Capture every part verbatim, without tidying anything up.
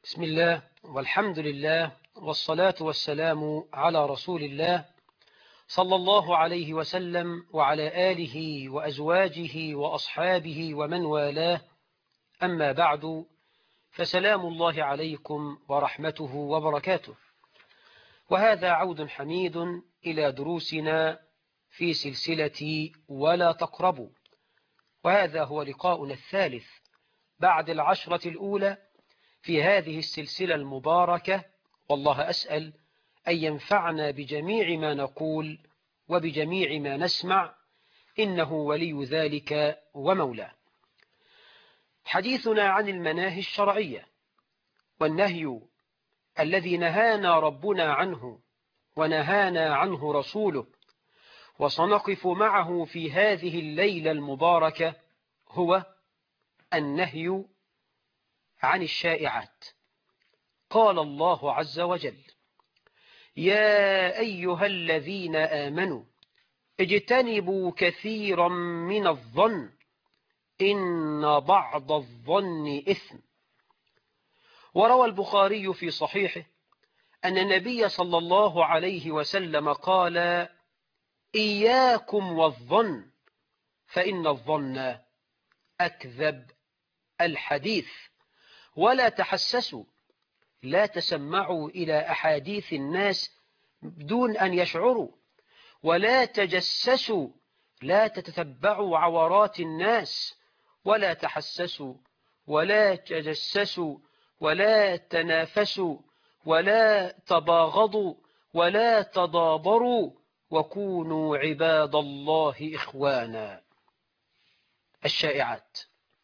بسم الله والحمد لله والصلاة والسلام على رسول الله صلى الله عليه وسلم وعلى آله وأزواجه وأصحابه ومن والاه. أما بعد، فسلام الله عليكم ورحمته وبركاته. وهذا عود حميد إلى دروسنا في سلسلة ولا تقربوا، وهذا هو لقاؤنا الثالث بعد العشرة الأولى في هذه السلسلة المباركة، والله أسأل أن ينفعنا بجميع ما نقول وبجميع ما نسمع، إنه ولي ذلك ومولاه. حديثنا عن المناهي الشرعية والنهي الذي نهانا ربنا عنه ونهانا عنه رسوله، وسنقف معه في هذه الليلة المباركة، هو النهي عن الشائعات. قال الله عز وجل: يا أيها الذين آمنوا اجتنبوا كثيرا من الظن إن بعض الظن إثم. وروى البخاري في صحيحه أن النبي صلى الله عليه وسلم قال: إياكم والظن فإن الظن أكذب الحديث، ولا تحسسوا، لا تسمعوا إلى أحاديث الناس بدون أن يشعروا، ولا تجسسوا، لا تتتبعوا عورات الناس، ولا تحسسوا ولا تجسسوا ولا تنافسوا ولا تباغضوا ولا تدابروا، وكونوا عباد الله إخوانا. الشائعات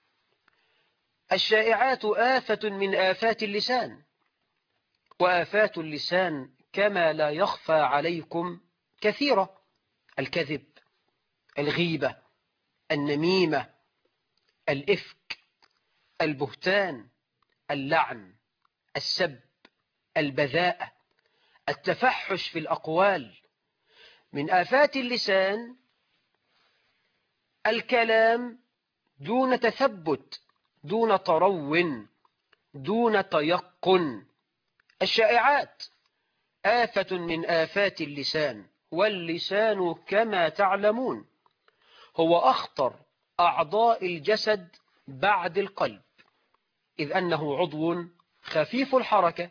الشائعات آفة من آفات اللسان، وآفات اللسان كما لا يخفى عليكم كثيرة: الكذب، الغيبة، النميمة، الإفك، البهتان، اللعن، السب، البذاءة، التفحش في الأقوال. من آفات اللسان الكلام دون تثبت، دون ترو، دون تيقن. الشائعات آفة من آفات اللسان، واللسان كما تعلمون هو أخطر أعضاء الجسد بعد القلب، إذ أنه عضو خفيف الحركة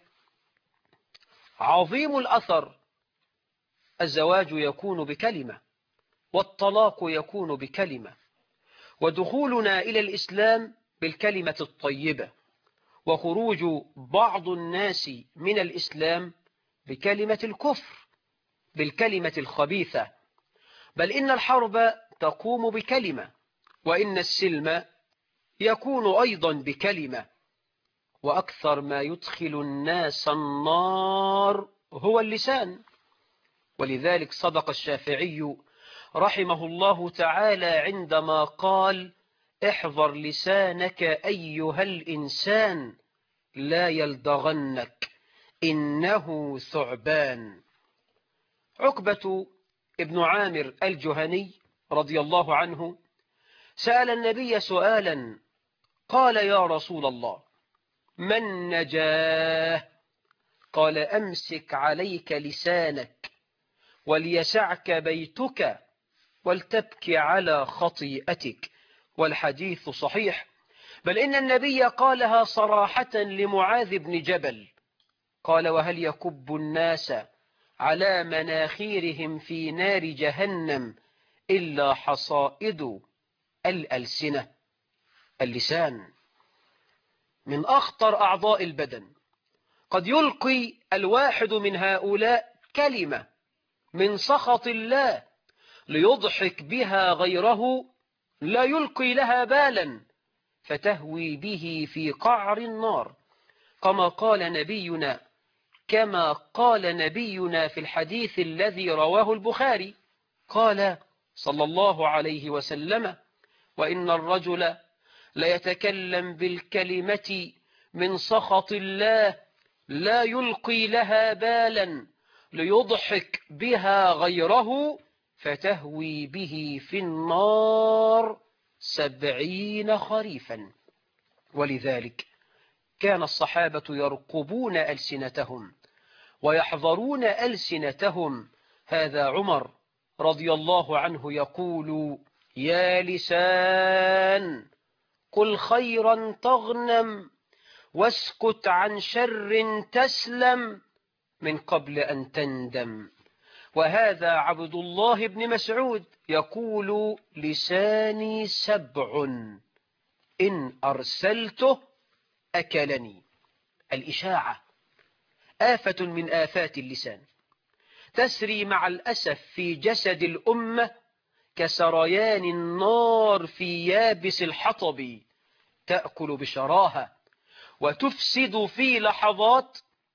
عظيم الأثر. الزواج يكون بكلمة، والطلاق يكون بكلمة، ودخولنا إلى الإسلام بالكلمة الطيبة، وخروج بعض الناس من الإسلام بكلمة الكفر، بالكلمة الخبيثة. بل إن الحرب تقوم بكلمة، وإن السلم يكون أيضا بكلمة. وأكثر ما يدخل الناس النار هو اللسان. ولذلك صدق الشافعي رحمه الله تعالى عندما قال: احذر لسانك أيها الإنسان لا يلدغنك إنه ثعبان. عقبة ابن عامر الجهني رضي الله عنه سأل النبي سؤالا، قال: يا رسول الله، ما النجاة؟ قال: أمسك عليك لسانك وليسعك بيتك ولتبكي على خطيئتك. والحديث صحيح، بل إن النبي قالها صراحة لمعاذ بن جبل، قال: وهل يكب الناس على مناخيرهم في نار جهنم إلا حصائد الألسنة؟ اللسان من أخطر أعضاء البدن. قد يلقي الواحد من هؤلاء كلمة من سخط الله ليضحك بها غيره، لا يلقي لها بالا، فتهوي به في قعر النار، كما قال نبينا كما قال نبينا في الحديث الذي رواه البخاري، قال صلى الله عليه وسلم: وإن الرجل ليتكلم بالكلمة من سخط الله لا يلقي لها بالا ليضحك بها غيره، فتهوي به في النار سبعين خريفا. ولذلك كان الصحابة يرقبون ألسنتهم ويحذرون ألسنتهم. هذا عمر رضي الله عنه يقول: يا لسان قل خيرا تغنم واسكت عن شر تسلم من قبل أن تندم. وهذا عبد الله بن مسعود يقول: لساني سبع إن أرسلته أكلني. الإشاعة آفة من آفات اللسان، تسري مع الأسف في جسد الأمة كسريان النار في يابس الحطب، تأكل بشراهة وتفسد في لحظات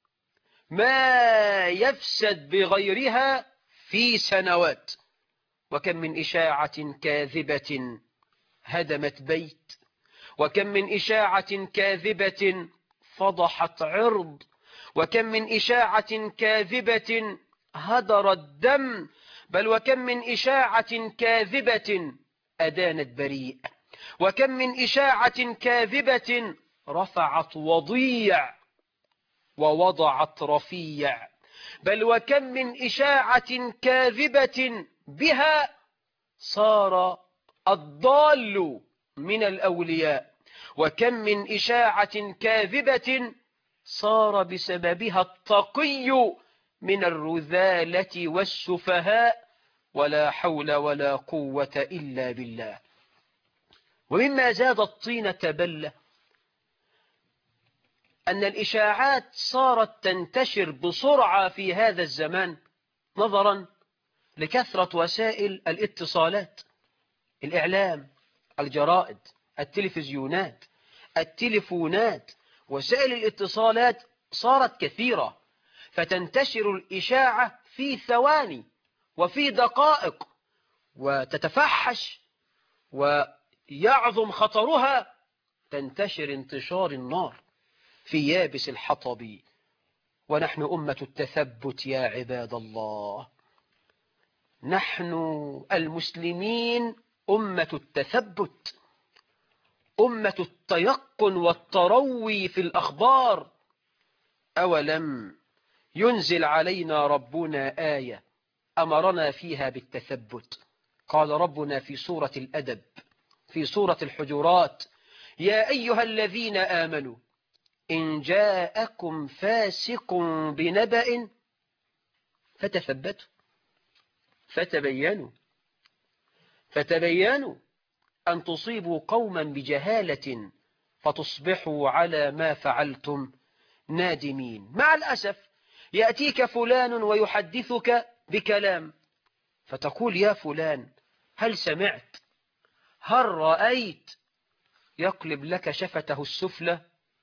ما يفسد بغيرها في سنوات. وكم من إشاعة كاذبة هدمت بيت، وكم من إشاعة كاذبة فضحت عرض، وكم من إشاعة كاذبة هدرت دم، بل وكم من إشاعة كاذبة أدانت بريء، وكم من إشاعة كاذبة رفعت وضيع ووضعت رفيع، بل وكم من إشاعة كاذبة بها صار الضال من الأولياء، وكم من إشاعة كاذبة صار بسببها التقي من الرذالة والسفهاء، ولا حول ولا قوة إلا بالله. ومما زاد الطين بلة أن الإشاعات صارت تنتشر بسرعة في هذا الزمان نظرا لكثرة وسائل الاتصالات، الإعلام، الجرائد، التلفزيونات، التلفونات. وسائل الاتصالات صارت كثيرة، فتنتشر الإشاعة في ثواني وفي دقائق، وتتفحش ويعظم خطرها، تنتشر انتشار النار في يابس الحطب. ونحن أمة التثبت يا عباد الله، نحن المسلمين أمة التثبت، أمة التيقن والتروي في الأخبار. أولم ينزل علينا ربنا آية أمرنا فيها بالتثبت؟ قال ربنا في سورة الأدب في سورة الحجرات: يا أيها الذين آمنوا إن جاءكم فاسق بنبأ فتثبتوا فتبينوا فتبينوا أن تصيبوا قوما بجهالة فتصبحوا على ما فعلتم نادمين. مع الأسف يأتيك فلان ويحدثك بكلام، فتقول: يا فلان هل سمعت؟ هل رأيت؟ يقلب لك شفته السفلى،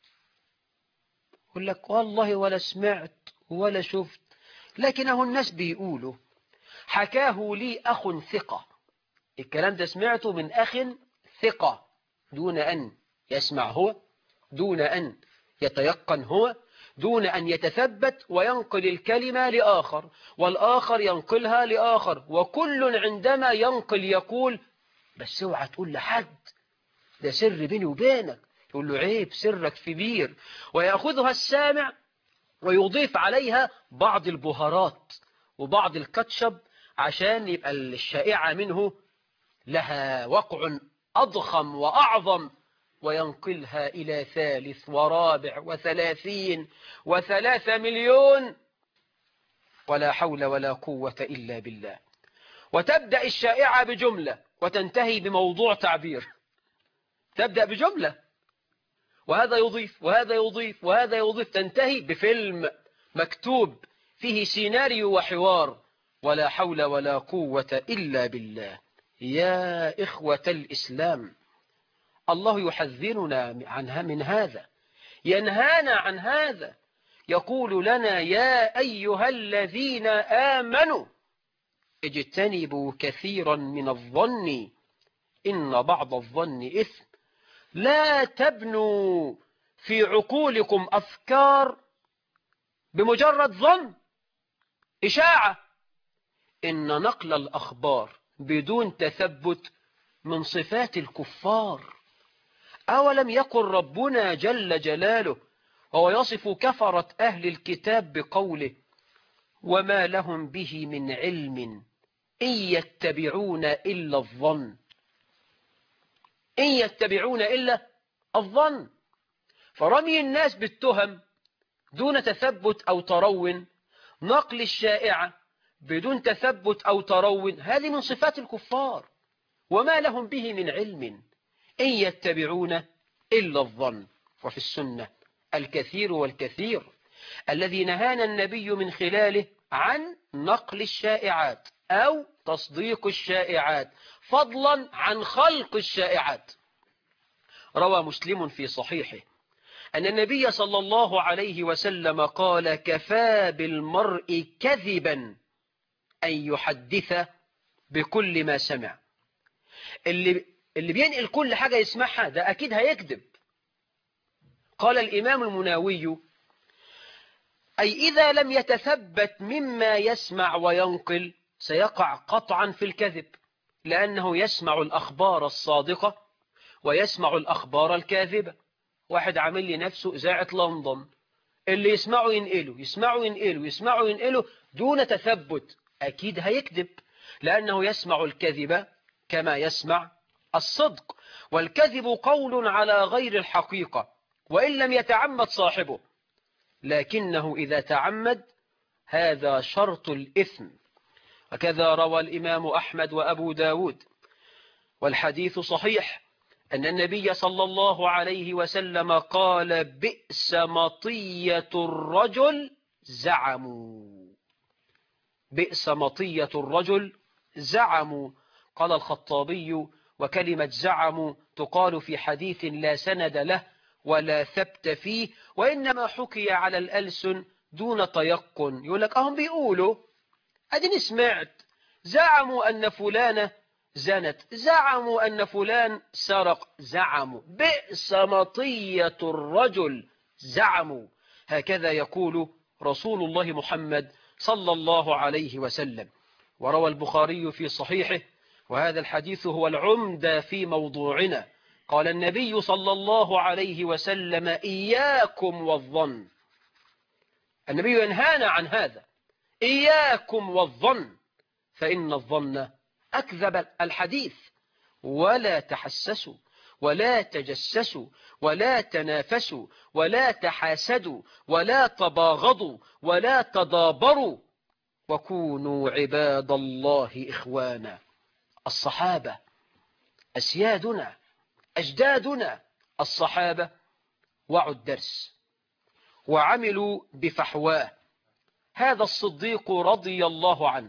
يقول لك: والله ولا سمعت ولا شفت، لكنه الناس بيقولوا، حكاه لي أخ ثقة. الكلام ده سمعته من أخ ثقة، دون أن يسمع هو، دون أن يتيقن هو، دون أن يتثبت وينقل الكلمة لآخر، والآخر ينقلها لآخر، وكل عندما ينقل يقول: بس اوعى تقول لحد، ده سر بيني وبينك. يقول له: عيب، سرك كبير. ويأخذها السامع ويضيف عليها بعض البهارات وبعض الكاتشب عشان يبقى الشائعة منه لها وقع أضخم وأعظم، وينقلها إلى ثالث ورابع وثلاثين وثلاثة مليون، ولا حول ولا قوة إلا بالله. وتبدأ الشائعة بجملة وتنتهي بموضوع تعبير، تبدأ بجملة وهذا يضيف وهذا يضيف وهذا يضيف، تنتهي بفيلم مكتوب فيه سيناريو وحوار، ولا حول ولا قوة إلا بالله. يا إخوة الإسلام، الله يحذرنا عنها من هذا، ينهانا عن هذا، يقول لنا: يا أيها الذين آمنوا اجتنبوا كثيرا من الظن إن بعض الظن إثم، لا تبنوا في عقولكم أفكار بمجرد ظن، إشاعة. إن نقل الأخبار بدون تثبت من صفات الكفار. أولم يقل ربنا جل جلاله: وهو يصف كفرة أهل الكتاب بقوله وما لهم به من علم إن يتبعون إلا الظن إن يتبعون إلا الظن. فرمي الناس بالتهم دون تثبت أو ترون، نقل الشائعة بدون تثبت أو ترون، هذه من صفات الكفار. وما لهم به من علم إن يتبعون إلا الظن. وفي السنة الكثير والكثير الذي نهانا النبي من خلاله عن نقل الشائعات أو تصديق الشائعات، فضلا عن خلق الشائعات. روى مسلم في صحيحه أن النبي صلى الله عليه وسلم قال كفى بالمرء كذبا أن يحدث بكل ما سمع. اللي, اللي بينقل كل حاجة يسمعها ده أكيد هيكذب. قال الإمام المناوي أي إذا لم يتثبت مما يسمع وينقل سيقع قطعا في الكذب، لأنه يسمع الأخبار الصادقة ويسمع الأخبار الكاذبة. واحد عامل لي نفسه إذاعة لندن، اللي يسمعه ينقله يسمعه ينقله يسمعه ينقله دون تثبت، أكيد هيكذب، لأنه يسمع الكذب كما يسمع الصدق. والكذب قول على غير الحقيقة وإن لم يتعمد صاحبه، لكنه إذا تعمد هذا شرط الإثم. وكذا روى الإمام أحمد وأبو داود والحديث صحيح أن النبي صلى الله عليه وسلم قال بئس مطية الرجل زعموا. بئس مطية الرجل زعموا. قال الخطابي وكلمة زعموا تقال في حديث لا سند له ولا ثبت فيه، وإنما حكي على الألسن دون تيقن. يقول لك أهم بيقولوا أدني سمعت، زعموا أن فلانة زنت، زعموا أن فلان سرق، زعموا. بئس مطية الرجل زعموا. هكذا يقول رسول الله محمد صلى الله عليه وسلم. وروى البخاري في صحيحه وهذا الحديث هو العمدة في موضوعنا. قال النبي صلى الله عليه وسلم إياكم والظن. النبي ينهانا عن هذا، إياكم والظن فإن الظن أكذب الحديث. ولا تحسسوا ولا تجسسوا ولا تنافسوا ولا تحاسدوا ولا تباغضوا ولا تدابروا وكونوا عباد الله إخوانا. الصحابة أسيادنا أجدادنا الصحابة وعوا الدرس وعملوا بفحواه. هذا الصديق رضي الله عنه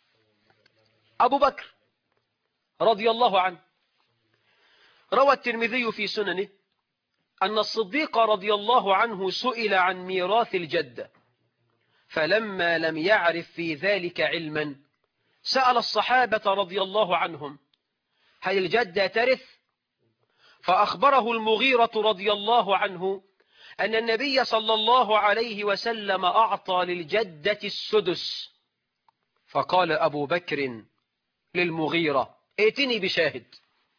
أبو بكر رضي الله عنه. روى الترمذي في سننه أن الصديق رضي الله عنه سئل عن ميراث الجدة، فلما لم يعرف في ذلك علما سأل الصحابة رضي الله عنهم هل الجدة ترث؟ فأخبره المغيرة رضي الله عنه أن النبي صلى الله عليه وسلم أعطى للجدة السدس. فقال أبو بكر للمغيرة ائتني بشاهد،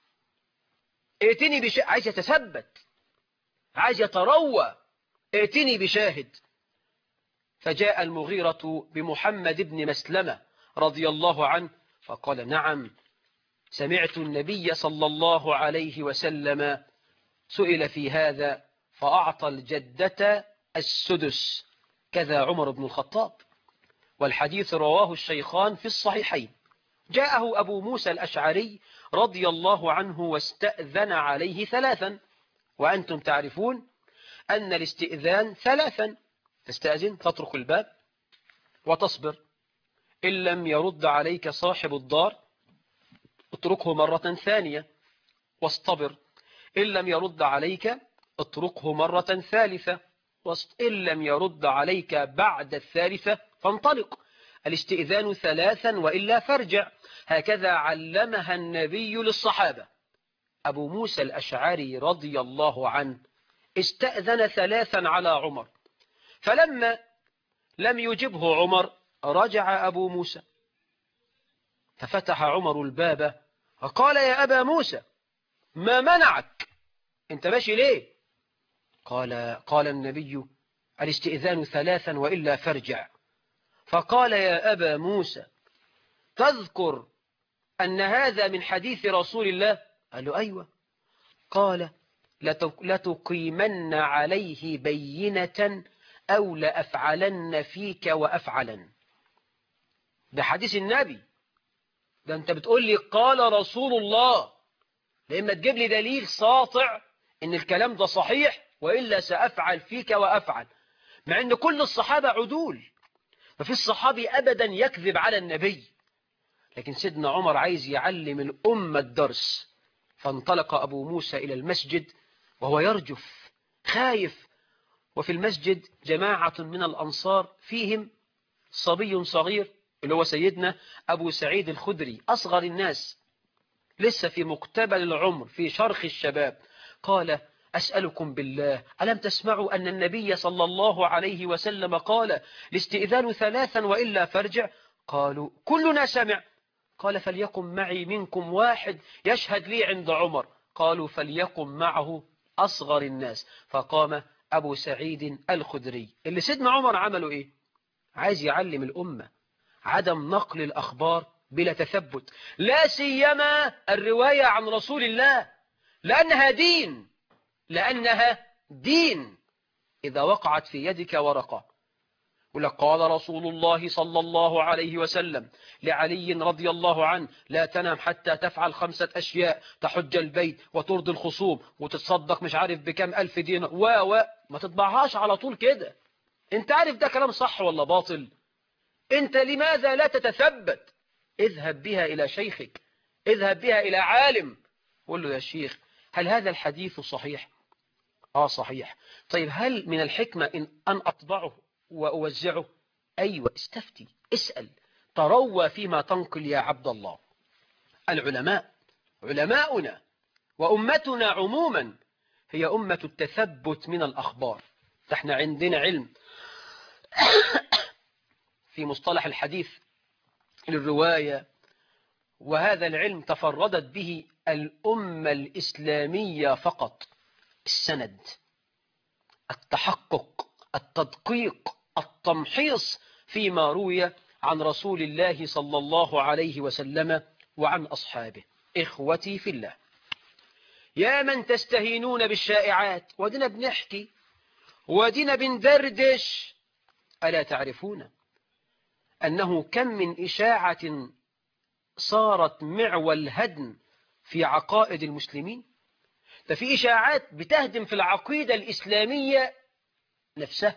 ائتني بشاهد، عايز يتثبت، عايز يتروى، ائتني بشاهد. فجاء المغيرة بمحمد بن مسلمة رضي الله عنه فقال نعم سمعت النبي صلى الله عليه وسلم سئل في هذا فأعطى الجدة السدس. كذا عمر بن الخطاب. والحديث رواه الشيخان في الصحيحين. جاءه أبو موسى الأشعري رضي الله عنه واستأذن عليه ثلاثا، وأنتم تعرفون أن الاستئذان ثلاثا: تستأذن تطرق الباب وتصبر، إن لم يرد عليك صاحب الدار اتركه مرة ثانية واصطبر، إن لم يرد عليك اتركه مرة ثالثة، إن لم يرد عليك بعد الثالثة فانطلق. الاستئذان ثلاثا وإلا فارجع. هكذا علمها النبي للصحابة. أبو موسى الأشعري رضي الله عنه استأذن ثلاثا على عمر، فلما لم يجبه عمر رجع أبو موسى، ففتح عمر الباب وقال يا أبا موسى ما منعك، انت ماشي ليه؟ قال قال النبي الاستئذان ثلاثا وإلا فارجع. فقال يا أبا موسى تذكر أن هذا من حديث رسول الله؟ قال له أيوة. قال لتقيمن عليه بينة أو لأفعلن فيك وأفعلن. ده حديث النبي، ده أنت بتقول لي قال رسول الله، لما تجيب لي دليل ساطع إن الكلام ده صحيح، وإلا سأفعل فيك وأفعل. مع أن كل الصحابة عدول، ما في الصحابي أبدا يكذب على النبي، لكن سيدنا عمر عايز يعلم الأمة الدرس. فانطلق أبو موسى إلى المسجد وهو يرجف خايف، وفي المسجد جماعة من الأنصار فيهم صبي صغير اللي هو سيدنا أبو سعيد الخدري، أصغر الناس لسه في مقتبل العمر في شرخ الشباب. قال أسألكم بالله ألم تسمعوا أن النبي صلى الله عليه وسلم قال الاستئذان ثلاثا وإلا فارجع؟ قالوا كلنا سمع. قال فليكن معي منكم واحد يشهد لي عند عمر. قالوا فليكن معه أصغر الناس. فقام أبو سعيد الخدري. اللي سيدنا عمر عمله إيه؟ عايز يعلم الأمة عدم نقل الأخبار بلا تثبت، لا سيما الرواية عن رسول الله، لأنها دين، لأنها دين. إذا وقعت في يدك ورقة ولك قال رسول الله صلى الله عليه وسلم لعلي رضي الله عنه لا تنام حتى تفعل خمسة أشياء: تحج البيت وترضي الخصوم وتتصدق مش عارف بكم ألف دينار و و ما تطبعهاش على طول كده. انت عارف ده كلام صح ولا باطل؟ انت لماذا لا تتثبت؟ اذهب بها إلى شيخك، اذهب بها إلى عالم، قل له يا شيخ هل هذا الحديث صحيح؟ آه صحيح. طيب هل من الحكمة إن أن أطبعه وأوزعه؟ أيوة. استفتي، اسأل، تروى فيما تنقل يا عبد الله. العلماء علماؤنا وأمتنا عموما هي أمة التثبت من الأخبار. احنا عندنا علم في مصطلح الحديث للرواية، وهذا العلم تفردت به الأمة الإسلامية فقط: السند، التحقق، التدقيق، التمحيص فيما روي عن رسول الله صلى الله عليه وسلم وعن أصحابه. إخوتي في الله، يا من تستهينون بالشائعات، ودينا بنحكي ودينا بندردش، ألا تعرفون أنه كم من إشاعة صارت معول هدم في عقائد المسلمين؟ ده في إشاعات بتهدم في العقيدة الإسلامية نفسها.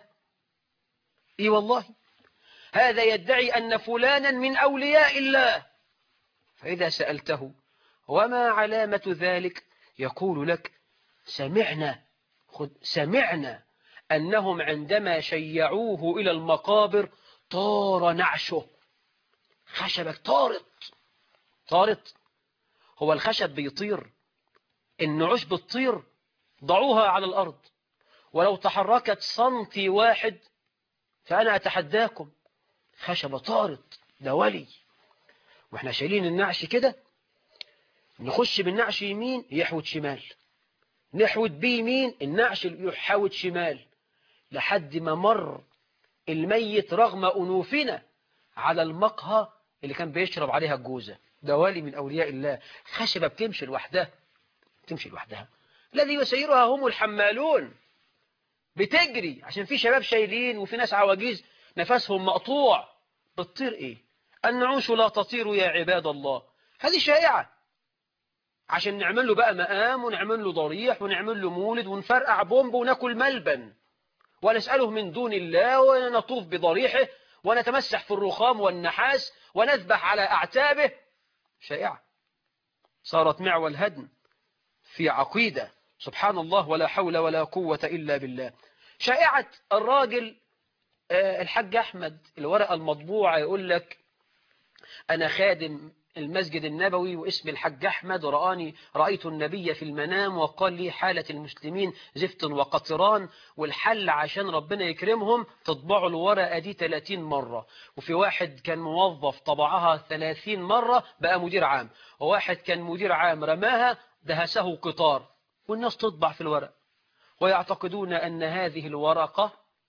إي والله، هذا يدعي أن فلانا من أولياء الله، فإذا سألته وما علامة ذلك يقول لك سمعنا خد سمعنا أنهم عندما شيعوه إلى المقابر طار نعشه. خشبك طارت طارت هو الخشب بيطير؟ النعوش بتطير؟ ضعوها على الأرض ولو تحركت سنتي واحد فأنا أتحداكم خشبة طارت، ده ولي. واحنا شايلين النعش كده، نخش بالنعش يمين يحوت شمال، نحوت بيه يمين النعش يحوت شمال، لحد ما مر الميت رغم أنوفنا على المقهى اللي كان بيشرب عليها الجوزة. ده ولي من أولياء الله. خشبة بتمشي لوحدها، تمشي لوحدها. الذي يسيرها هم الحمالون، بتجري عشان في شباب شايلين وفي ناس عواجيز نفسهم مقطوع. بتطير ايه؟ النعوش لا تطير يا عباد الله. هذه شائعة عشان نعمل له بقى مقام ونعمل له ضريح ونعمل له مولد ونفرقع بومب وناكل ملبن ونسأله من دون الله ونطوف بضريحه ونتمسح في الرخام والنحاس ونذبح على أعتابه. شائعة صارت معول هدم في عقيدة. سبحان الله، ولا حول ولا قوة إلا بالله. شائعة الراجل الحاج أحمد الورقة المطبوعة يقول لك أنا خادم المسجد النبوي واسم الحج أحمد، ورآني رأيت النبي في المنام وقال لي حالة المسلمين زفت وقطران، والحل عشان ربنا يكرمهم تطبعوا الورقة دي ثلاثين مرة. وفي واحد كان موظف طبعها ثلاثين مرة بقى مدير عام، وواحد كان مدير عام رماها دهسه قطار، والناس تطبع في الورق ويعتقدون أن هذه الورقة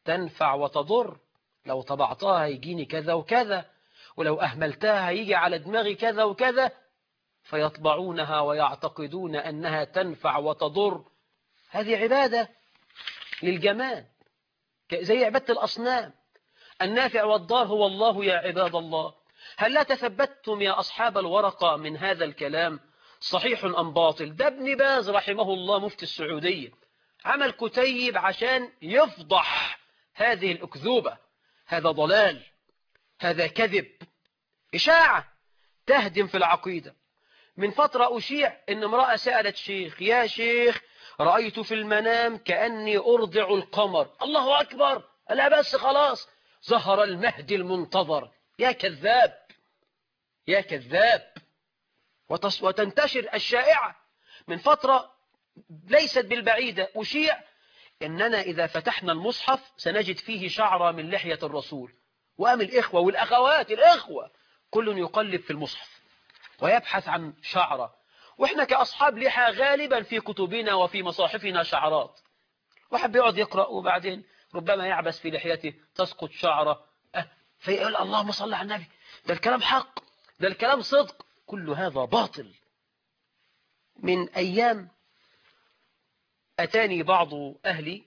تنفع وتضر، لو طبعتها هيجيني كذا وكذا، ولو أهملتها هيجي على دماغي كذا وكذا، فيطبعونها ويعتقدون أنها تنفع وتضر. هذه عبادة للجماد زي عبادة الأصنام. النافع والضار هو الله يا عباد الله. هل لا تثبتتم يا أصحاب الورقة من هذا الكلام صحيح أم باطل؟ ده ابن باز رحمه الله مفتي السعودية عمل كتيب عشان يفضح هذه الأكذوبة. هذا ضلال، هذا كذب، إشاعة تهدم في العقيدة. من فترة أشيع أن امرأة سألت شيخ: يا شيخ، رأيت في المنام كأني أرضع القمر. الله أكبر، لا بس خلاص ظهر المهدي المنتظر. يا كذاب، يا كذاب. وتنتشر الشائعة. من فترة ليست بالبعيدة أشيع أننا إذا فتحنا المصحف سنجد فيه شعرة من لحية الرسول. وقام الإخوة والأخوات الإخوة كل يقلب في المصحف ويبحث عن شعرة، وإحنا كأصحاب لحى غالبا في كتبنا وفي مصاحفنا شعرات. واحد بيقعد يقرأ وبعدين ربما يعبس في لحيته تسقط شعرة، أه فيقول اللهم صل على النبي، ده الكلام حق، ده الكلام صدق. كل هذا باطل. من أيام أتاني بعض أهلي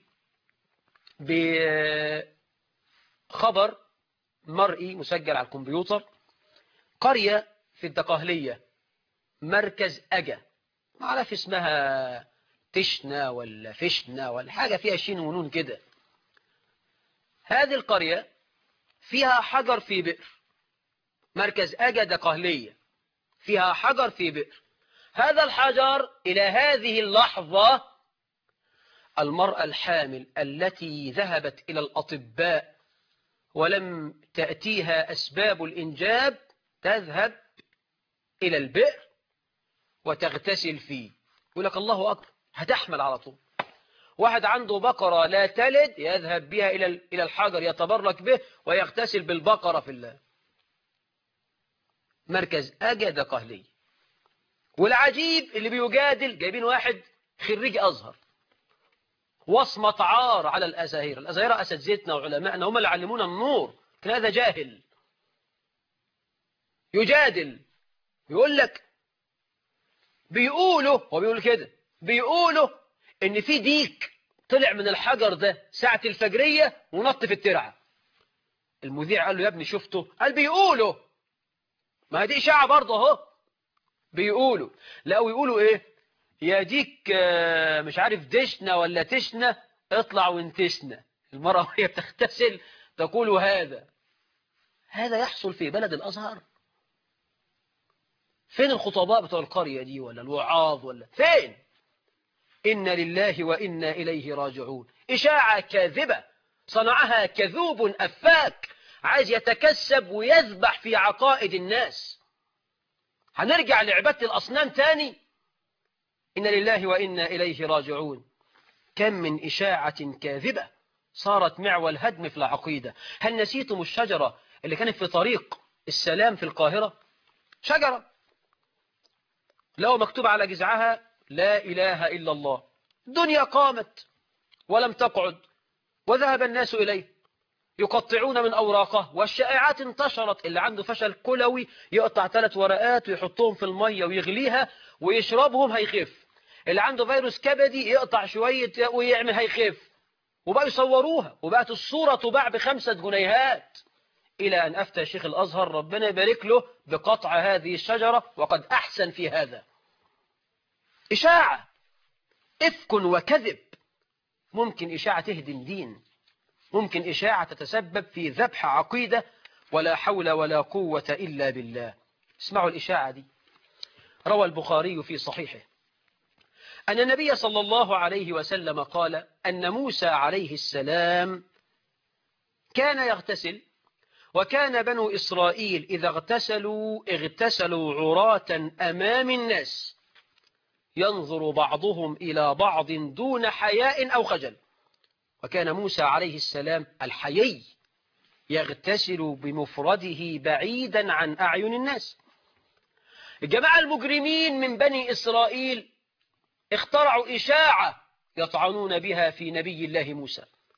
بخبر مرئي مسجل على الكمبيوتر: قرية في الدقهلية مركز أجا، ما أعرف اسمها تشنا ولا فشنا ولا حاجة فيها شين ونون كده. هذه القرية فيها حجر في بئر. مركز أجا دقهلية فيها حجر في بئر. هذا الحجر إلى هذه اللحظة المرأة الحامل التي ذهبت إلى الأطباء ولم تأتيها أسباب الإنجاب تذهب إلى البئر وتغتسل فيه. يقول لك الله أكبر، هتحمل على طول. واحد عنده بقرة لا تلد يذهب بها إلى إلى الحجر يتبرك به ويغتسل بالبقرة في الله. مركز أجا دقهلية. والعجيب اللي بيجادل جايبين واحد خريج أزهر، وصمة عار على الأزاهير. الأزاهير أساتذتنا وعلمائنا هم اللي علمونا النور، لكن هذا جاهل يجادل. يقول لك بيقولوا، هو بيقول كده، بيقولوا ان في ديك طلع من الحجر ده ساعة الفجرية ونط في الترعة. المذيع قال له يا ابني شفته؟ قال بيقولوا. ما دي إشاعة برضه اهو، بيقولوا. لا ويقولوا ايه؟ يا ديك مش عارف دشنا ولا تشنا، اطلع وانتشنا. المرأة وهي بتغتسل تقول هذا. هذا يحصل في بلد الأزهر؟ فين الخطباء بتوع القرية دي ولا الوعاظ ولا فين؟ إن لله وإنا إليه راجعون. إشاعة كاذبة صنعها كذوب أفاك عايز يتكسب ويذبح في عقائد الناس. هنرجع لعبادة الأصنام تاني؟ إن لله وإنا إليه راجعون. كم من إشاعة كاذبة صارت معول هدم في العقيدة. هل نسيتم الشجرة اللي كانت في طريق السلام في القاهرة؟ شجرة لو مكتوب على جذعها لا إله إلا الله. الدنيا قامت ولم تقعد وذهب الناس إليه يقطعون من أوراقه، والشائعات انتشرت. اللي عنده فشل كلوي يقطع ثلاث ورقات ويحطهم في المية ويغليها ويشربهم هيخف. اللي عنده فيروس كبدي يقطع شوية ويعمل هيخف. وبقى يصوروها وبقت الصورة تباع بخمسة جنيهات، إلى أن أفتى شيخ الأزهر ربنا يبارك له بقطع هذه الشجرة، وقد أحسن في هذا. إشاعة، إفك وكذب. ممكن إشاعة تهدم دين، ممكن إشاعة تتسبب في ذبح عقيدة، ولا حول ولا قوة إلا بالله. اسمعوا الإشاعة دي. روى البخاري في صحيحه أن النبي صلى الله عليه وسلم قال أن موسى عليه السلام كان يغتسل، وكان بنو إسرائيل إذا اغتسلوا اغتسلوا عراة أمام الناس ينظر بعضهم إلى بعض دون حياء أو خجل. وكان موسى عليه السلام الحيي يغتسل بمفرده بعيدا عن أعين الناس. الجماعة المجرمين من بني إسرائيل اخترعوا إشاعة يطعنون بها في نبي الله موسى.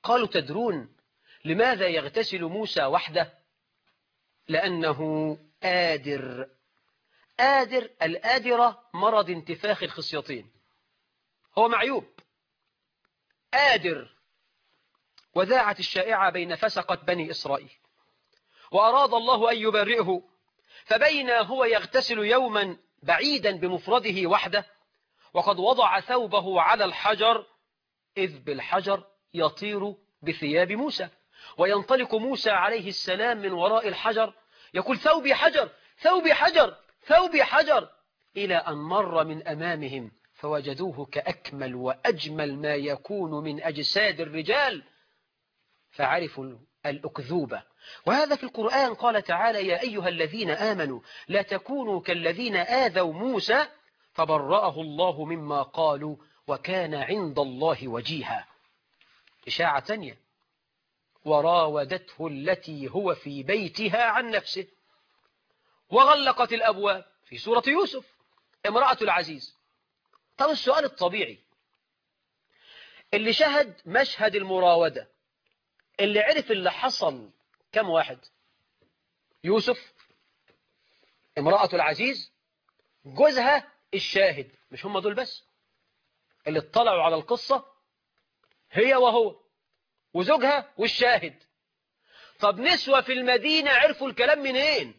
قالوا تدرون لماذا يغتسل موسى وحده؟ لأنه آدر. آدر، الآدرة مرض انتفاخ الخصيتين، هو معيوب آدر. وذاعت الشائعة بين فسقة بني إسرائيل، وأراد الله أن يبرئه، فبين هو يغتسل يوما بعيدا بمفرده وحده وقد وضع ثوبه على الحجر، إذ بالحجر يطير بثياب موسى، وينطلق موسى عليه السلام من وراء الحجر يقول ثوبي حجر ثوبي حجر ثوبي حجر، إلى أن مر من أمامهم فوجدوه كأكمل وأجمل ما يكون من أجساد الرجال، فعرفوا الأكذوبة. وهذا في القرآن قال تعالى يا أيها الذين آمنوا لا تكونوا كالذين آذوا موسى فبرأه الله مما قالوا وكان عند الله وجيها. إشاعة ثانية، وراودته التي هو في بيتها عن نفسه وغلقت الأبواب في سورة يوسف امرأة العزيز. طب السؤال الطبيعي، اللي شهد مشهد المراودة، اللي عرف اللي حصل كم واحد؟ يوسف، امرأة العزيز، جوزها الشاهد، مش هم دول بس اللي اطلعوا على القصة؟ هي وهو وزوجها والشاهد. طب نسوة في المدينة عرفوا الكلام منين؟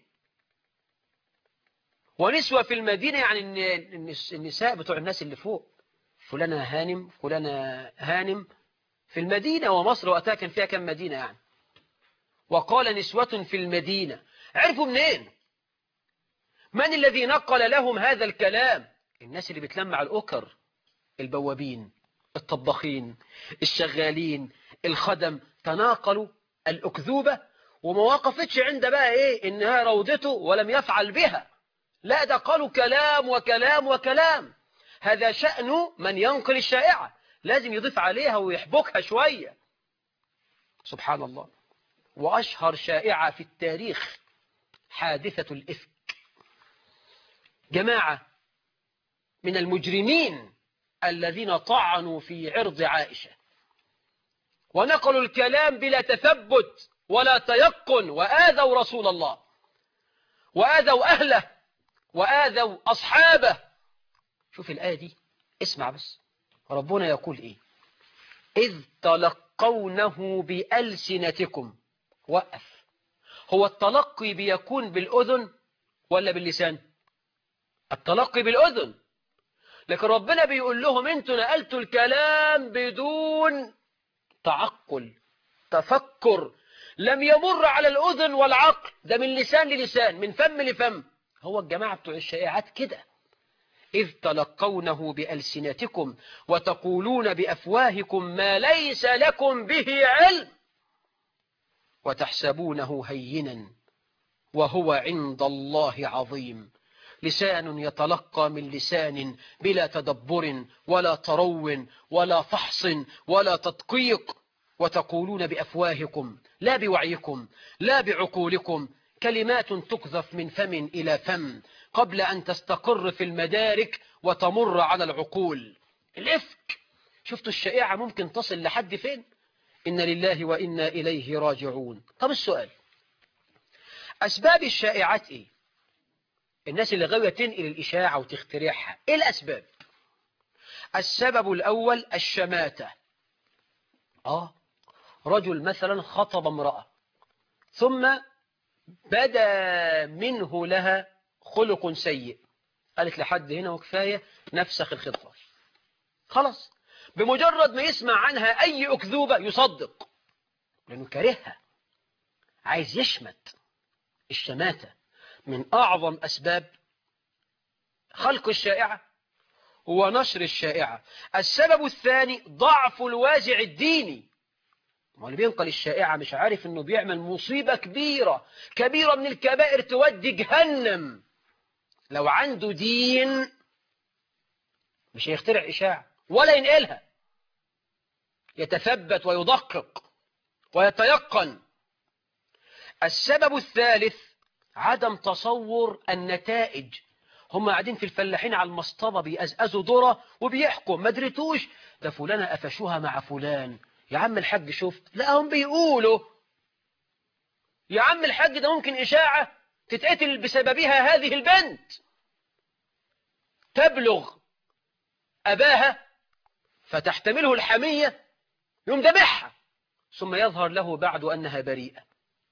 ونسوة في المدينة يعني النساء بتوع الناس اللي فوق، فلانة هانم فلانة هانم في المدينة، ومصر وقتها كان فيها كم مدينة يعني. وقال نسوة في المدينة، عرفوا منين؟ من الذي نقل لهم هذا الكلام؟ الناس اللي بتلمع الأكر، البوابين، الطباخين، الشغالين، الخدم، تناقلوا الأكذوبة، وما وقفتش عند بقى إيه إنها روضته ولم يفعل بها، لا ده قالوا كلام وكلام وكلام. هذا شأن من ينقل الشائعة، لازم يضيف عليها ويحبكها شوية. سبحان الله. وأشهر شائعة في التاريخ حادثة الإفك. جماعة من المجرمين الذين طعنوا في عرض عائشة ونقلوا الكلام بلا تثبت ولا تيقن، وآذوا رسول الله وآذوا أهله وآذوا أصحابه. شوف الآية دي، اسمع بس، ربنا يقول إيه؟ إذ تلقونه بألسنتكم. وقف، هو التلقي بيكون بالأذن ولا باللسان؟ التلقي بالأذن، لكن ربنا بيقول لهم انتوا نقلتوا الكلام بدون تعقل تفكر، لم يمر على الأذن والعقل، ده من لسان للسان، من فم لفم. هو الجماعة بتوع الشائعات كده، إذ تلقونه بألسنتكم وتقولون بأفواهكم ما ليس لكم به علم وتحسبونه هينا وهو عند الله عظيم. لسان يتلقى من لسان بلا تدبر ولا ترو ولا فحص ولا تدقيق، وتقولون بأفواهكم لا بوعيكم لا بعقولكم، كلمات تقذف من فم إلى فم قبل أن تستقر في المدارك وتمر على العقول. الإفك، شفتوا الشائعة ممكن تصل لحد فين؟ إن لله وإنا إليه راجعون. طب السؤال، أسباب الشائعات إيه؟ الناس اللي غاوية تنقل الإشاعة وتخترعها، إيه الأسباب؟ السبب الأول الشماتة. آه رجل مثلا خطب امرأة ثم بدا منه لها خلق سيء، قالت لحد هنا وكفاية، نفسخ الخطبة. خلاص، بمجرد ما يسمع عنها أي أكذوبة يصدق، لأنه كارهها، عايز يشمت. الشماتة من أعظم أسباب خلق الشائعة ونشر الشائعة. السبب الثاني ضعف الوازع الديني. ما اللي بينقل الشائعة مش عارف انه بيعمل مصيبة كبيرة كبيرة من الكبائر تودي جهنم. لو عنده دين مش هيخترع إشاعة ولا ينقلها، يتثبت ويدقق ويتيقن. السبب الثالث عدم تصور النتائج. هم قاعدين في الفلاحين على المصطبة بيأزأزوا ذرة وبيحكوا ما دريتوش ده فلانة قفشوها مع فلان، يا عم الحاج شوف، لا هم بيقولوا. يا عم الحاج ده ممكن إشاعة تتقتل بسببها هذه البنت، تبلغ أباها فتحتمله الحمية، يوم ذبحها، ثم يظهر له بعد أنها بريئة.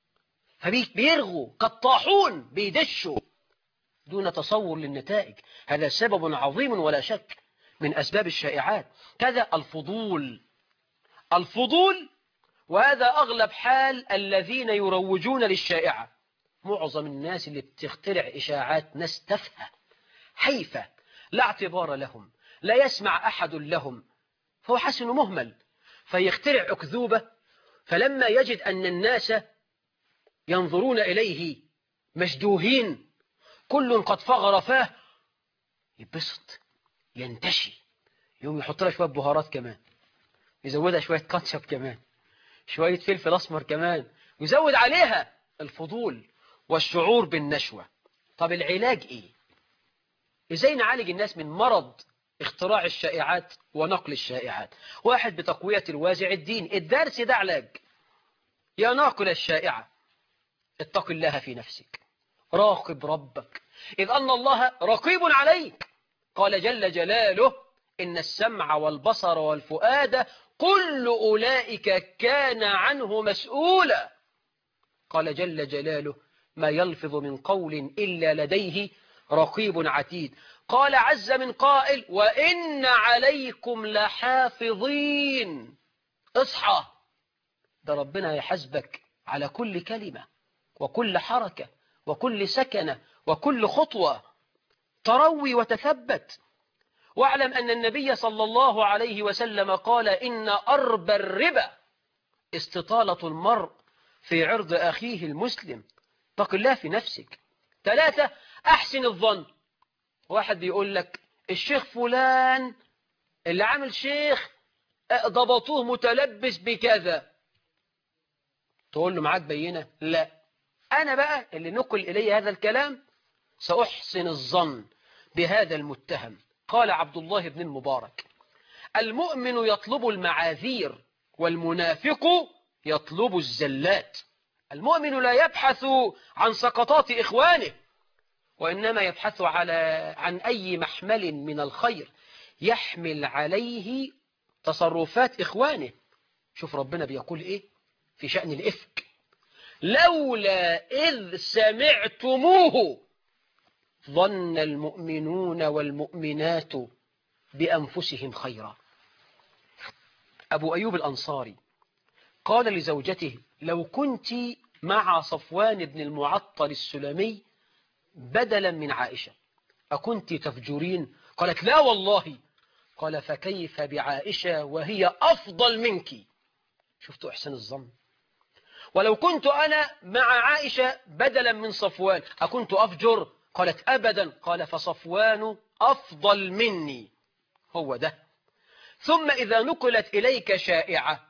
فبيرغوا كالطاحون، بيدشوا دون تصور للنتائج. هذا سبب عظيم ولا شك من أسباب الشائعات. كذا الفضول، الفضول، وهذا أغلب حال الذين يروجون للشائعة. معظم الناس اللي بتخترع إشاعات ناس تافهة حيفة، لا اعتبار لهم، لا يسمع أحد لهم، فهو حاسس إنه مهمل، فيخترع أكذوبة. فلما يجد أن الناس ينظرون إليه مشدوهين، كل قد فغر فاه، يبسط، ينتشي، يوم يحط لها شوية بهارات كمان، يزودها شوية كاتشب كمان، شوية فلفل أسمر كمان، يزود عليها الفضول والشعور بالنشوة. طب العلاج إيه؟ إزاي نعالج الناس من مرض اختراع الشائعات ونقل الشائعات؟ واحد، بتقوية الوازع الديني. الدرس ده علاج. يا ناقل الشائعة، اتق الله في نفسك، راقب ربك، إذ أن الله رقيب عليك. قال جل جلاله: إن السمع والبصر والفؤاد كل أولئك كان عنه مسؤولا. قال جل جلاله: ما يلفظ من قول إلا لديه رقيب عتيد. قال عز من قائل: وإن عليكم لحافظين. اصحى، ده ربنا يحاسبك على كل كلمة وكل حركة وكل سكنة وكل خطوة. تروي وتثبت، واعلم أن النبي صلى الله عليه وسلم قال: إن أربى الربا استطالة المرء في عرض أخيه المسلم. اتق الله في نفسك. ثلاثة، أحسن الظن. واحد بيقول لك الشيخ فلان اللي عامل شيخ ضبطوه متلبس بكذا، تقول له معاك بينة؟ لا، أنا بقى اللي نقل إلي هذا الكلام سأحسن الظن بهذا المتهم. قال عبد الله بن المبارك: المؤمن يطلب المعاذير والمنافق يطلب الزلات. المؤمن لا يبحث عن سقطات إخوانه، وإنما يبحث على عن أي محمل من الخير يحمل عليه تصرفات إخوانه. شوف ربنا بيقول إيه في شأن الإفك: لولا إذ سمعتموه ظن المؤمنون والمؤمنات بأنفسهم خيرا. أبو أيوب الأنصاري قال لزوجته: لو كنت مع صفوان بن المعطل السلمي بدلا من عائشة أكنت تفجرين؟ قالت: لا والله. قال: فكيف بعائشة وهي أفضل منك؟ شفتوا إحسان الظن. ولو كنت أنا مع عائشة بدلا من صفوان أكنت أفجر؟ قالت: أبدا. قال: فصفوان أفضل مني. هو ده. ثم إذا نقلت إليك شائعة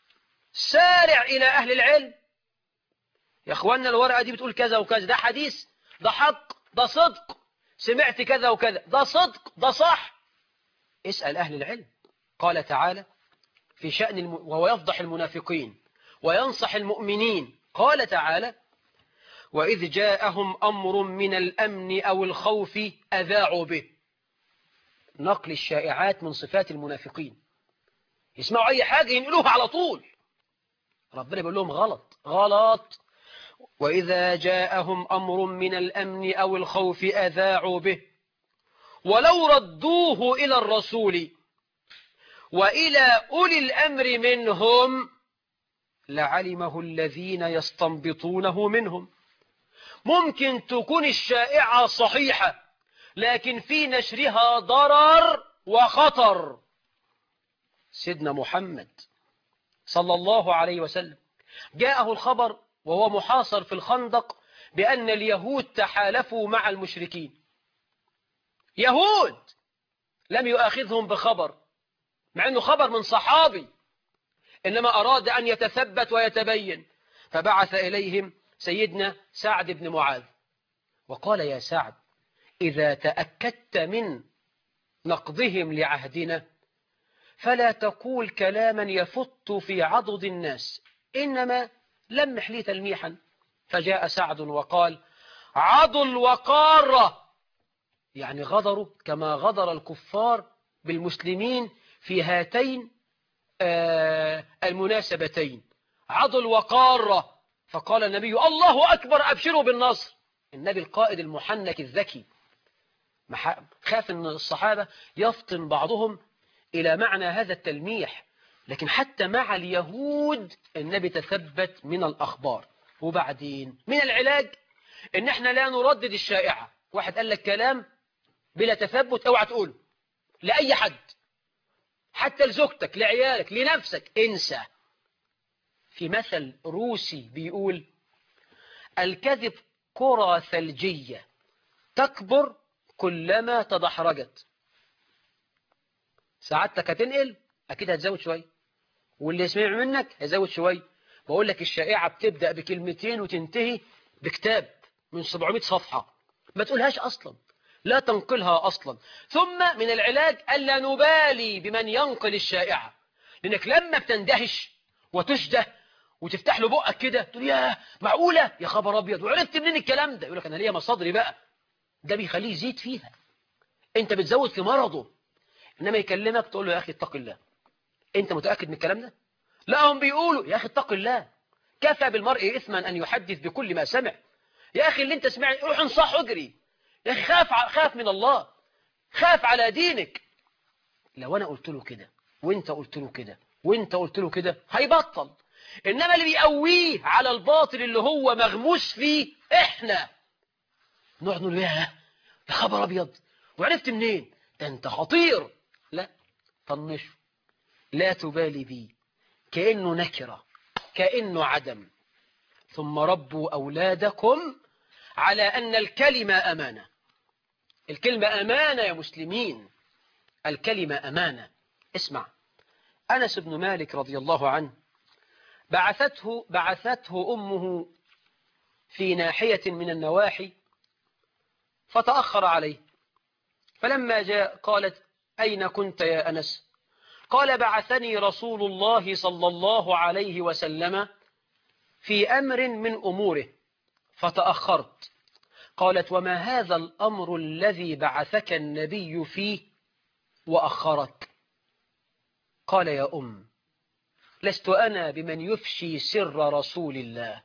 سارع إلى أهل العلم: يا أخوانا الورقة دي بتقول كذا وكذا، ده حديث، ده حق، ده صدق، سمعت كذا وكذا، ده صدق، ده صح. اسأل أهل العلم. قال تعالى في شأن الم... وهو يفضح المنافقين وينصح المؤمنين. قال تعالى: وإذ جاءهم أمر من الأمن أو الخوف أذاعوا به. نقل الشائعات من صفات المنافقين، يسمعوا أي حاجة ينقلوها على طول. ربنا بيقول لهم غلط غلط. وإذا جاءهم أمر من الأمن أو الخوف أذاعوا به ولو ردوه إلى الرسول وإلى أولي الأمر منهم لعلمه الذين يستنبطونه منهم. ممكن تكون الشائعة صحيحة لكن في نشرها ضرر وخطر. سيدنا محمد صلى الله عليه وسلم جاءه الخبر وهو محاصر في الخندق بأن اليهود تحالفوا مع المشركين. يهود لم يؤاخذهم بخبر، مع أنه خبر من صحابي، إنما أراد أن يتثبت ويتبين، فبعث إليهم سيدنا سعد بن معاذ وقال: يا سعد، إذا تأكدت من نقضهم لعهدنا فلا تقول كلاما يفت في عضد الناس، إنما لمح لي تلميحا. فجاء سعد وقال: عضوا الوقار، يعني غدروا كما غدر الكفار بالمسلمين في هاتين آه المناسبتين، عضوا الوقار. فقال النبي: الله أكبر، أبشروا بالنصر. النبي القائد المحنك الذكي خاف أن الصحابة يفطن بعضهم إلى معنى هذا التلميح، لكن حتى مع اليهود النبي تثبت من الأخبار. وبعدين من العلاج إن احنا لا نردد الشائعة. واحد قال لك كلام بلا تثبت اوعى تقوله لأي حد، حتى لزوجتك، لعيالك، لنفسك، انسى. في مثل روسي بيقول: الكذب كرة ثلجية تكبر كلما تدحرجت. سعادتك هتنقل أكيد هتزود شوية، واللي يسمع منك هيزود شوية. بقول لك الشائعة بتبدأ بكلمتين وتنتهي بكتاب من سبعمائة صفحة، ما تقولهاش أصلا، لا تنقلها أصلا. ثم من العلاج ألا نبالي بمن ينقل الشائعة، لأنك لما بتندهش وتشده وتفتح له بقك كده تقول: يا معقولة، يا خبر أبيض، وعرفت منين الكلام ده؟ يقول لك: أنا ليا مصادري بقى. ده بيخليه يزيد فيها، أنت بتزود في مرضه. إنما يكلمك تقول له: يا أخي اتق الله، أنت متأكد من الكلام ده؟ لا، هم بيقولوا. يا أخي اتق الله، كفى بالمرء إثما أن يحدث بكل ما سمع. يا أخي اللي أنت سمع روح انصح اجري. يا أخي خاف خاف من الله، خاف على دينك. لو أنا قلت له كده وأنت قلت له كده وأنت قلت له كده هيبطل. إنما اللي بيقويه على الباطل اللي هو مغموس فيه إحنا نقعد نقول: يا يا خبر أبيض، وعرفت منين؟ ده أنت خطير. لا، طنشه، لا تبالي بيه، كأنه نكرة، كأنه عدم. ثم ربوا أولادكم على أن الكلمة أمانة. الكلمة أمانة يا مسلمين، الكلمة أمانة. اسمع، أنس بن مالك رضي الله عنه بعثته, بعثته أمه في ناحية من النواحي فتأخر عليه، فلما جاء قالت: أين كنت يا أنس؟ قال: بعثني رسول الله صلى الله عليه وسلم في أمر من أموره فتأخرت. قالت: وما هذا الأمر الذي بعثك النبي فيه وأخرك؟ قال: يا أم، لست أنا بمن يفشي سر رسول الله.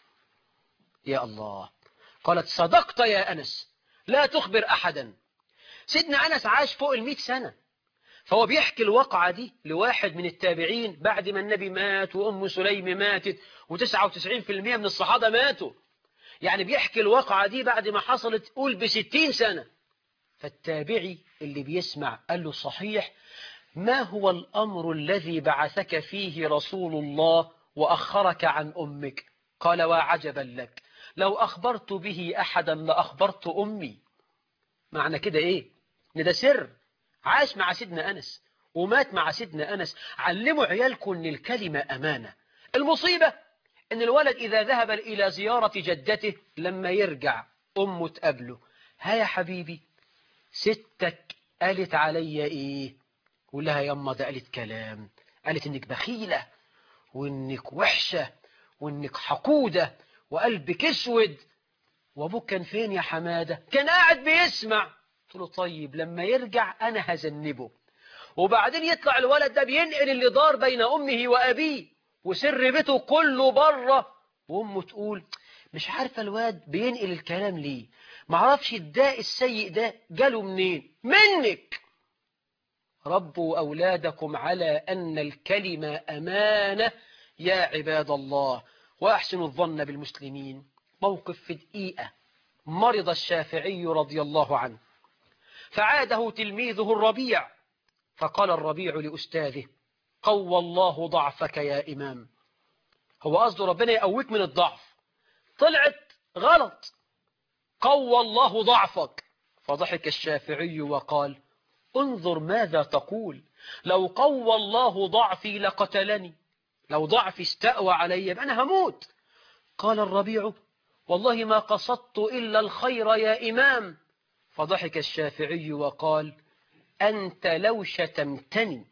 يا الله. قالت: صدقت يا أنس، لا تخبر أحدا. سيدنا أنس عاش فوق المئة سنة، فهو بيحكي الواقعة دي لواحد من التابعين بعد ما النبي مات وأم سليم ماتت وتسعة وتسعين بالمئة من الصحابة ماتوا. يعني بيحكي الواقعة دي بعد ما حصلت قول بستين سنة. فالتابعي اللي بيسمع قال له: صحيح، ما هو الأمر الذي بعثك فيه رسول الله وأخرك عن أمك؟ قال: وعجبا لك، لو أخبرت به أحدا لأخبرت أمي. معنى كده إيه؟ إن ده سر عاش مع سيدنا أنس ومات مع سيدنا أنس. علموا عيالكم إن الكلمة أمانة. المصيبة إن الولد إذا ذهب إلى زيارة جدته لما يرجع أمه تقابله: ها يا حبيبي، ستك قالت علي إيه؟ قول لها: يما ده قالت كلام، قالت إنك بخيلة وإنك وحشة وإنك حقودة وقلبك اسود. وأبوك كان فين يا حمادة؟ كان قاعد بيسمع. قلت له: طيب لما يرجع أنا هذنبه. وبعدين يطلع الولد ده بينقل اللي دار بين أمه وأبيه وسر بيته كله بره، وأمه تقول: مش عارفة الواد بينقل الكلام ليه، معرفش الداء السيء ده جاله منين. منك. ربوا أولادكم على أن الكلمة أمانة يا عباد الله، وأحسنوا الظن بالمسلمين. موقف في دقيقة. مرض الشافعي رضي الله عنه فعاده تلميذه الربيع، فقال الربيع لأستاذه: قوى الله ضعفك يا إمام. هو قصده ربنا يقويك من الضعف، طلعت غلط. قوى الله ضعفك. فضحك الشافعي وقال: انظر ماذا تقول، لو قوى الله ضعفي لقتلني، لو ضعفي استأوى علي أنا هموت. قال الربيع: والله ما قصدت إلا الخير يا إمام. فضحك الشافعي وقال: أنت لو شتمتني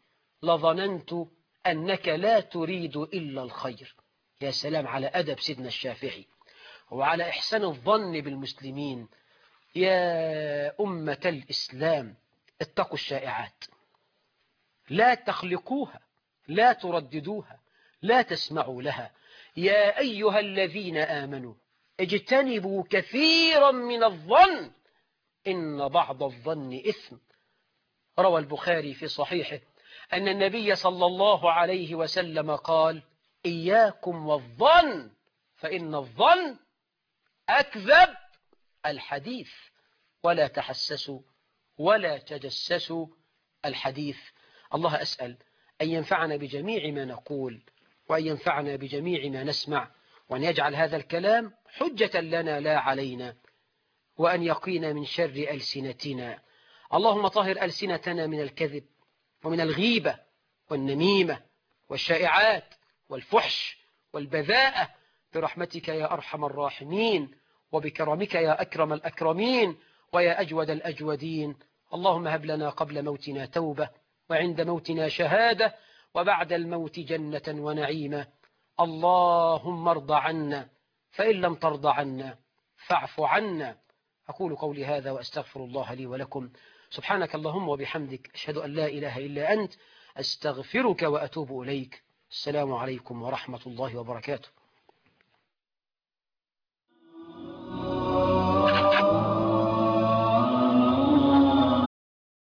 لظننت أنك لا تريد إلا الخير. يا سلام على أدب سيدنا الشافعي وعلى إحسان الظن بالمسلمين. يا أمة الإسلام، اتقوا الشائعات، لا تخلقوها، لا ترددوها، لا تسمعوا لها. يا أيها الذين آمنوا اجتنبوا كثيرا من الظن إن بعض الظن إثم. روى البخاري في صحيحه أن النبي صلى الله عليه وسلم قال: إياكم والظن فإن الظن أكذب الحديث، ولا تحسسوا ولا تجسسوا الحديث. الله أسأل أن ينفعنا بجميع ما نقول، وأن ينفعنا بجميع ما نسمع، وأن يجعل هذا الكلام حجة لنا لا علينا، وأن يقينا من شر ألسنتنا. اللهم طهر ألسنتنا من الكذب ومن الغيبة والنميمة والشائعات والفحش والبذاءة برحمتك يا أرحم الراحمين، وبكرمك يا أكرم الأكرمين، ويا أجود الأجودين. اللهم هب لنا قبل موتنا توبة، وعند موتنا شهادة، وبعد الموت جنة ونعيمة. اللهم ارض عنا، فإن لم ترض عنا فاعف عنا. أقول قولي هذا وأستغفر الله لي ولكم. سبحانك اللهم وبحمدك، أشهد أن لا إله إلا أنت، أستغفرك وأتوب إليك. السلام عليكم ورحمة الله وبركاته.